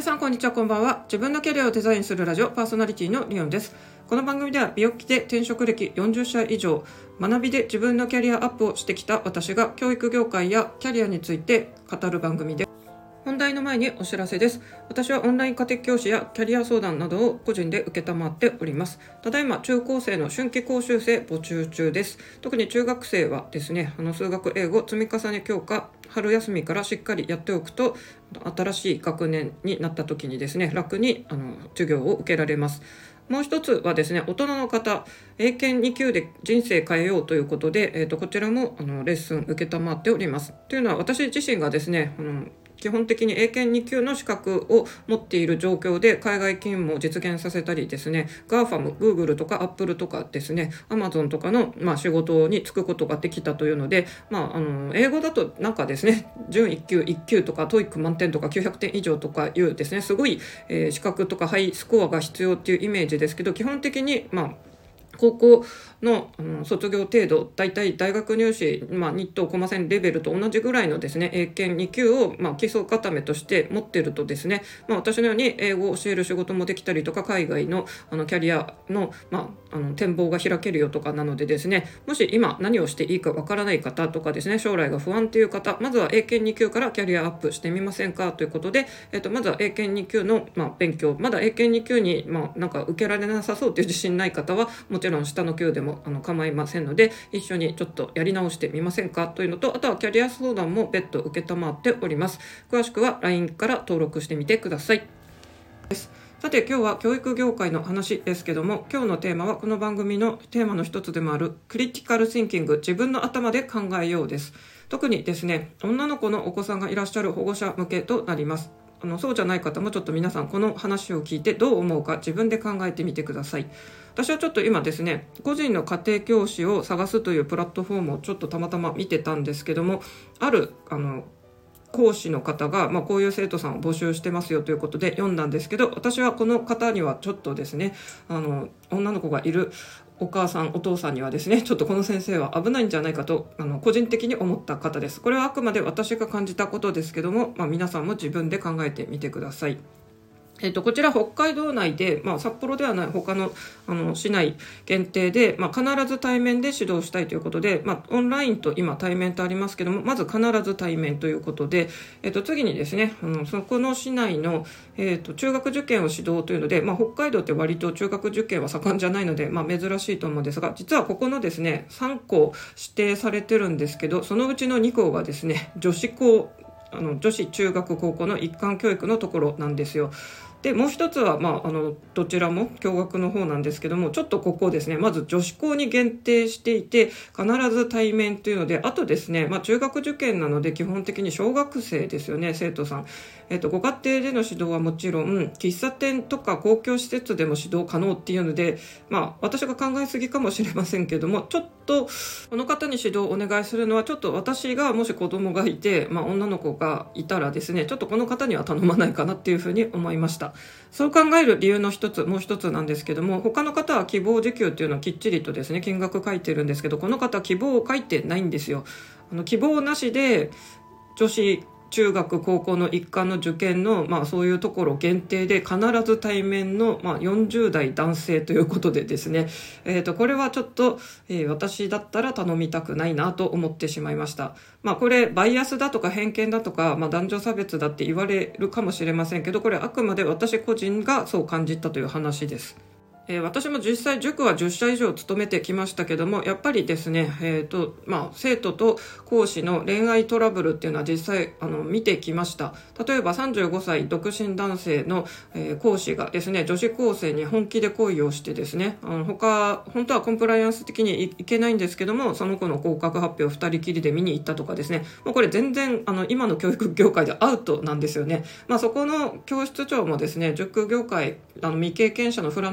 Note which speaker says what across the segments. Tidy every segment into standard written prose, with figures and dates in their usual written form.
Speaker 1: さんこんにちは、こんばんは。自分のキャリアをデザインするラジオパーソナリティのリオンです。この番組では美容機で転職歴40社以上、学びで自分のキャリアアップをしてきた私が教育業界やキャリアについて語る番組で、本題の前にお知らせです。私はオンライン家庭教師やキャリア相談などを個人で受けたまっております。ただいま中高生の春季講習生募集中です。特に中学生はですね、数学英語積み重ね強化、春休みからしっかりやっておくと、新しい学年になった時にですね、楽に授業を受けられます。もう一つはですね、大人の方、英検2級で人生変えようということで、こちらもレッスン受けたまっております。というのは、私自身がですね、基本的に英検2級の資格を持っている状況で海外勤務を実現させたりですね、GAFAM、Google とか Apple とかですね、Amazon とかの、仕事に就くことができたというので、英語だとなんかですね、準1級、1級とか TOEIC 満点とか900点以上とかいうですね、すごい、資格とかハイスコアが必要っていうイメージですけど、基本的に高校の、卒業程度、だいたい大学入試、日東駒線レベルと同じぐらいのですね、英検2級を、基礎固めとして持っているとですね、私のように英語を教える仕事もできたりとか、海外の、キャリアの、展望が開けるよとかなのでですね、もし今何をしていいかわからない方とかですね、将来が不安という方、まずは英検2級からキャリアアップしてみませんかということで、まずは英検2級の、勉強、まだ英検2級に、なんか受けられなさそうという自信ない方は、もちろん下の級でも構いませんので、一緒にちょっとやり直してみませんかというのと、あとはキャリア相談も別途受けたまっております。詳しくは LINE から登録してみてください。さて、今日は教育業界の話ですけども、今日のテーマはこの番組のテーマの一つでもあるクリティカルシンキング、自分の頭で考えようです。特にですね、女の子のお子さんがいらっしゃる保護者向けとなります。そうじゃない方もちょっと皆さんこの話を聞いてどう思うか自分で考えてみてください。私はちょっと今ですね、個人の家庭教師を探すというプラットフォームをちょっとたまたま見てたんですけども、ある講師の方が、こういう生徒さんを募集してますよということで読んだんですけど、私はこの方にはちょっとですね、女の子がいるお母さんお父さんにはですね、ちょっとこの先生は危ないんじゃないかと個人的に思った方です。これはあくまで私が感じたことですけども、皆さんも自分で考えてみてください。こちら北海道内で、札幌ではない他の、市内限定で、必ず対面で指導したいということで、オンラインと今対面とありますけども、まず必ず対面ということで、次にですね、そこの市内の、中学受験を指導というので、北海道って割と中学受験は盛んじゃないので、珍しいと思うんですが、実はここのですね、3校指定されてるんですけど、そのうちの2校がですね、女子中学高校の一貫教育のところなんですよ。でもう一つは、どちらも共学の方なんですけども、ちょっとここですね、まず女子校に限定していて必ず対面というので、あとですね、中学受験なので基本的に小学生ですよね、生徒さん。ご家庭での指導はもちろん喫茶店とか公共施設でも指導可能っていうので、私が考えすぎかもしれませんけども、ちょっとこの方に指導をお願いするのは、ちょっと私がもし子供がいて、女の子がいたらですね、ちょっとこの方には頼まないかなっていうふうに思いました。そう考える理由のもう一つなんですけども、他の方は希望時給っていうのをきっちりとですね、金額書いてるんですけど、この方は希望を書いてないんですよ。希望なしで女子中学高校の一貫の受験の、そういうところ限定で必ず対面の、40代男性ということでですね、これはちょっと、私だったら頼みたくないなと思ってしまいました。これバイアスだとか偏見だとか、男女差別だって言われるかもしれませんけど、これあくまで私個人がそう感じたという話です。私も実際塾は10社以上勤めてきましたけども、やっぱりですね、生徒と講師の恋愛トラブルっていうのは実際見てきました。例えば35歳独身男性の、講師がですね、女子高生に本気で恋をしてですね、本当はコンプライアンス的にいけないんですけども、その子の合格発表を2人きりで見に行ったとかですね、もうこれ全然今の教育業界でアウトなんですよね。そこの教室長もですね、塾業界未経験者のフランチャイズ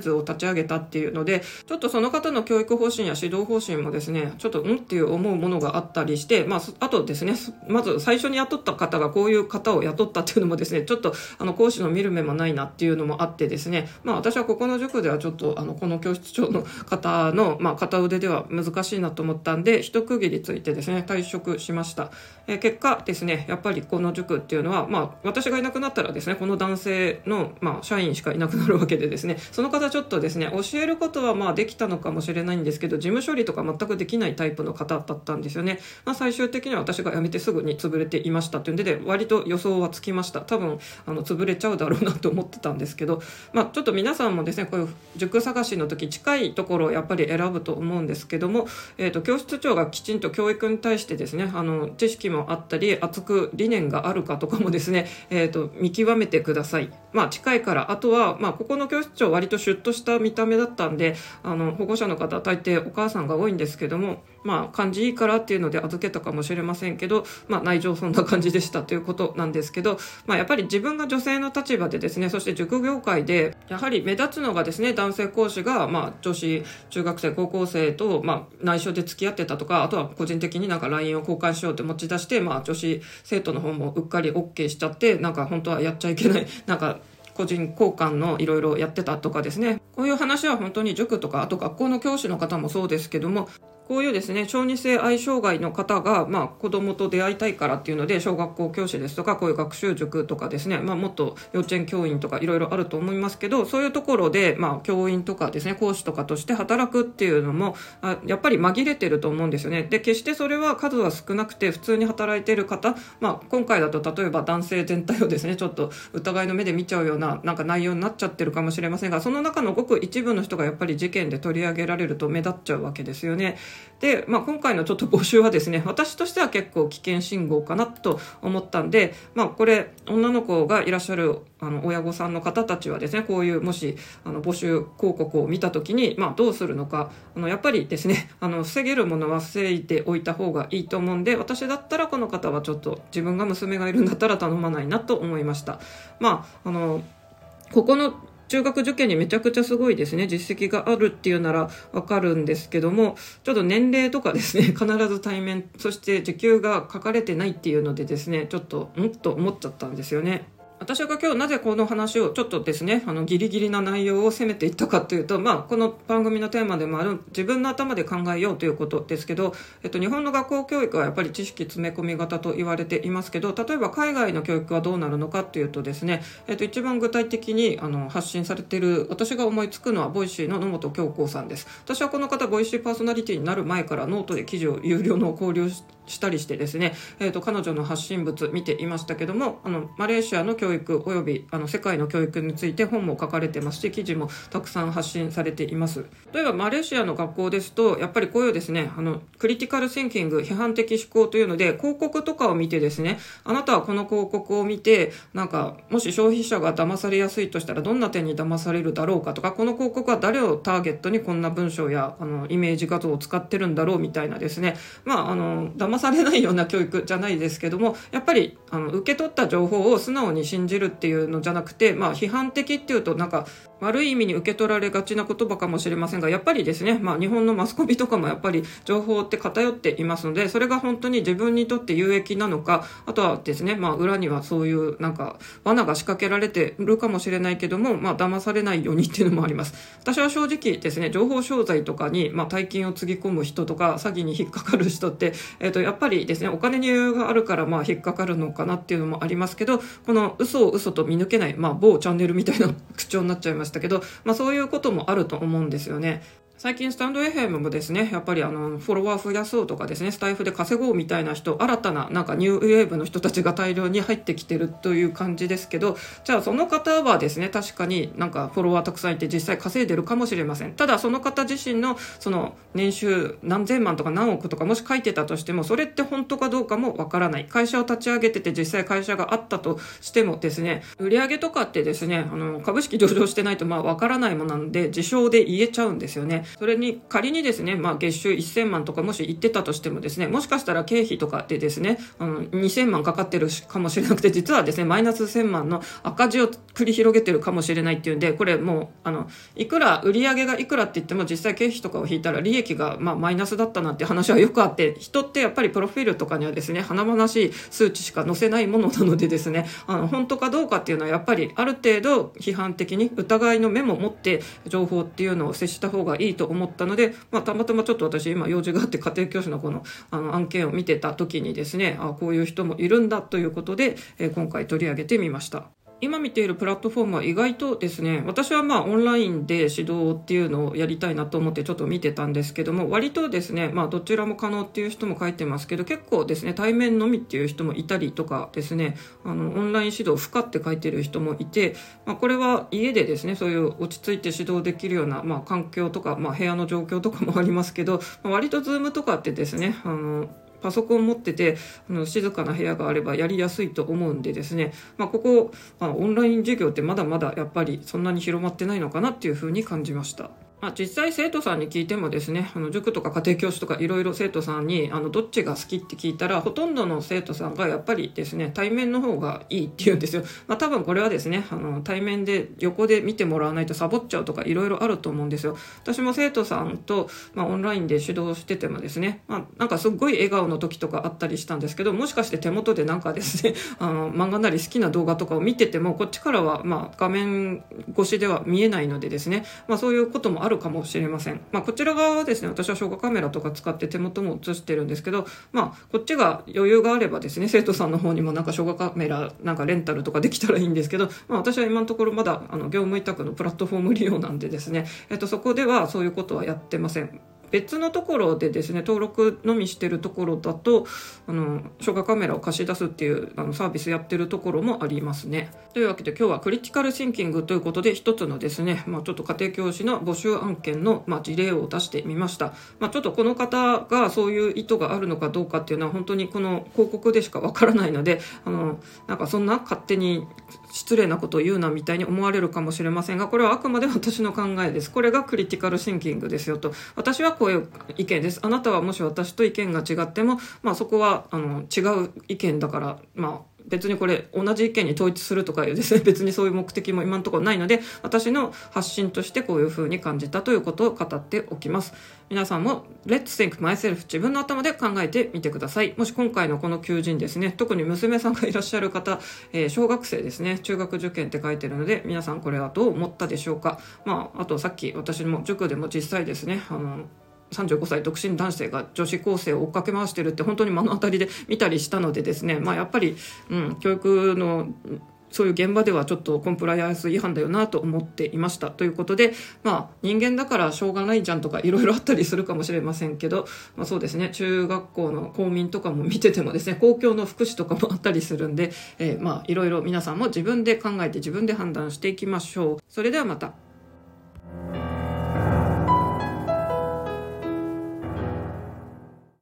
Speaker 1: ツを立ち上げたっていうので、ちょっとその方の教育方針や指導方針もですね、ちょっとっていう思うものがあったりして、あとですね、まず最初に雇った方がこういう方を雇ったっていうのもですね、ちょっと講師の見る目もないなっていうのもあってですね、私はここの塾ではちょっとこの教室長の方の、片腕では難しいなと思ったんで、一区切りついてですね、退職しました。結果ですね、やっぱりこの塾っていうのは、私がいなくなったらですね、この男性の、社員しかいなくなるわけでですね、その方ちょっとですね、教えることはできたのかもしれないんですけど、事務処理とか全くできないタイプの方だったんですよね。最終的には私が辞めてすぐに潰れていましたというので、割と予想はつきました。多分潰れちゃうだろうなと思ってたんですけど、ちょっと皆さんもですね、こういう塾探しの時近いところをやっぱり選ぶと思うんですけども、教室長がきちんと教育に対してですね、知識もあったり熱く理念があるかとかもですね、見極めてください。近いから。あとは、ここの教室長割とシュッとした見た目だったんで、保護者の方大抵お母さんが多いんですけども、感じいいからっていうので預けたかもしれませんけど、内情そんな感じでしたということなんですけど、やっぱり自分が女性の立場でですね、そして塾業界でやはり目立つのがですね、男性講師が女子中学生高校生と内緒で付き合ってたとか、あとは個人的にLINE を交換しようって持ち出して、女子生徒の方もうっかり OK しちゃって、本当はやっちゃいけない個人交換のいろいろやってたとかですね、こういう話は本当に塾とか、あと学校の教師の方もそうですけども、こういうですね、小児性愛障害の方が、子供と出会いたいからっていうので、小学校教師ですとか、こういう学習塾とかですね、もっと幼稚園教員とかいろいろあると思いますけど、そういうところで、教員とかですね、講師とかとして働くっていうのも、やっぱり紛れてると思うんですよね。で、決してそれは数は少なくて、普通に働いている方、今回だと例えば男性全体をですね、ちょっと疑いの目で見ちゃうような、内容になっちゃってるかもしれませんが、その中のごく一部の人がやっぱり事件で取り上げられると目立っちゃうわけですよね。で、今回のちょっと募集はですね、私としては結構危険信号かなと思ったんで、これ女の子がいらっしゃる親御さんの方たちはですね、こういうもし募集広告を見た時にどうするのか、やっぱりですね、防げるものは防いでおいた方がいいと思うんで、私だったらこの方はちょっと自分が娘がいるんだったら頼まないなと思いました。ここの中学受験にめちゃくちゃすごいですね、実績があるっていうならわかるんですけども、ちょっと年齢とかですね、必ず対面、そして時給が書かれてないっていうのでですね、ちょっとと思っちゃったんですよね。私が今日なぜこの話をちょっとですね、ギリギリな内容を攻めていったかというと、この番組のテーマでもある自分の頭で考えようということですけど、日本の学校教育はやっぱり知識詰め込み型と言われていますけど、例えば海外の教育はどうなるのかというとですね、一番具体的に発信されている、私が思いつくのはボイシーの野本京子さんです。私はこの方、ボイシーパーソナリティになる前からノートで記事を有料の交流したりしてですね、彼女の発信物見ていましたけども、マレーシアの教育および世界の教育について本も書かれてますし、記事もたくさん発信されています。例えばマレーシアの学校ですと、やっぱりこういうですね、クリティカルシンキング、批判的思考というので、広告とかを見てですね、あなたはこの広告を見て、もし消費者が騙されやすいとしたらどんな点に騙されるだろうかとか、この広告は誰をターゲットにこんな文章やイメージ画像を使ってるんだろうみたいなですね、騙されないような教育じゃないですけども、やっぱり受け取った情報を素直に信じるっていうのじゃなくて、批判的っていうと悪い意味に受け取られがちな言葉かもしれませんが、やっぱりですね、日本のマスコミとかもやっぱり情報って偏っていますので、それが本当に自分にとって有益なのか、あとはですね、裏にはそういう罠が仕掛けられているかもしれないけども、騙されないようにっていうのもあります。私は正直ですね、情報商材とかに大金をつぎ込む人とか詐欺に引っかかる人って、やっぱりですね、お金に余裕があるから引っかかるのかなっていうのもありますけど、この嘘を嘘と見抜けない、某チャンネルみたいな口調になっちゃいましたけど、そういうこともあると思うんですよね。最近スタンド FM もですね、やっぱりフォロワー増やそうとかですね、スタイフで稼ごうみたいな人、新たなニューウェーブの人たちが大量に入ってきてるという感じですけど、じゃあその方はですね、確かにフォロワーたくさんいて実際稼いでるかもしれません。ただその方自身のその年収何千万とか何億とかもし書いてたとしても、それって本当かどうかもわからない。会社を立ち上げてて実際会社があったとしてもですね、売上とかってですね、株式上場してないとわからないものなので、自称で言えちゃうんですよね。 それに仮にですね、月収1000万とかもし言ってたとしてもですね、もしかしたら経費とかでですね、2000万かかってるかもしれなくて、実はですね、マイナス1000万の赤字を繰り広げてるかもしれないっていうんで、これもう、いくら売上がいくらって言っても実際経費とかを引いたら利益がマイナスだったなんて話はよくあって、人ってやっぱりプロフィールとかにはですね、華々しい数値しか載せないものなのでですね、本当かどうかっていうのはやっぱりある程度批判的に疑いの目も持って情報っていうのを接した方がいいと思ったので、たまたまちょっと私今用事があって家庭教師のこの案件を見てた時にですね、こういう人もいるんだということで、今回取り上げてみました。今見ているプラットフォームは意外とですね、私はオンラインで指導っていうのをやりたいなと思ってちょっと見てたんですけども、割とですね、どちらも可能っていう人も書いてますけど、結構ですね、対面のみっていう人もいたりとかですね、オンライン指導不可って書いてる人もいて、これは家でですね、そういう落ち着いて指導できるような、環境とか、部屋の状況とかもありますけど、割とズームとかってですね、パソコン持ってて静かな部屋があればやりやすいと思うんでですね、ここ、オンライン授業ってまだまだやっぱりそんなに広まってないのかなっていうふうに感じました。実際生徒さんに聞いてもですね、塾とか家庭教師とかいろいろ生徒さんにどっちが好きって聞いたら、ほとんどの生徒さんがやっぱりですね、対面の方がいいって言うんですよ。多分これはですね、対面で横で見てもらわないとサボっちゃうとかいろいろあると思うんですよ。私も生徒さんと、オンラインで指導しててもですね、なんかすっごい笑顔の時とかあったりしたんですけど、もしかして手元でなんかですね、漫画なり好きな動画とかを見てても、こっちからは画面越しでは見えないのでですね、そういうこともあるかもしれません。こちら側はですね、私は小画カメラとか使って手元も映してるんですけど、こっちが余裕があればですね、生徒さんの方にもなんか小画カメラなんかレンタルとかできたらいいんですけど、私は今のところまだ業務委託のプラットフォーム利用なんでですね、そこではそういうことはやってません。別のところでですね、登録のみしてるところだと小画カメラを貸し出すっていうサービスやってるところもありますね。というわけで今日はクリティカルシンキングということで、一つのですね、ちょっと家庭教師の募集案件の事例を出してみました。ちょっとこの方がそういう意図があるのかどうかっていうのは本当にこの広告でしかわからないので、なんかそんな勝手に失礼なことを言うなみたいに思われるかもしれませんが、これはあくまで私の考えです。これがクリティカルシンキングですよと。私はこういう意見です。あなたはもし私と意見が違っても、そこは違う意見だから、別にこれ同じ意見に統一するとかいうですね、別にそういう目的も今のところないので、私の発信としてこういうふうに感じたということを語っておきます。皆さんも Let's think myself、 自分の頭で考えてみてください。もし今回のこの求人ですね、特に娘さんがいらっしゃる方、小学生ですね、中学受験って書いてるので、皆さんこれはどう思ったでしょうか。あとさっき私も塾でも実際ですね、35歳独身男性が女子高生を追っかけ回してるって本当に目の当たりで見たりしたのでですね、やっぱり、教育のそういう現場ではちょっとコンプライアンス違反だよなと思っていました。ということで、人間だからしょうがないじゃんとかいろいろあったりするかもしれませんけど、そうですね、中学校の公民とかも見ててもですね、公共の福祉とかもあったりするんで、いろいろ皆さんも自分で考えて自分で判断していきましょう。それではまた。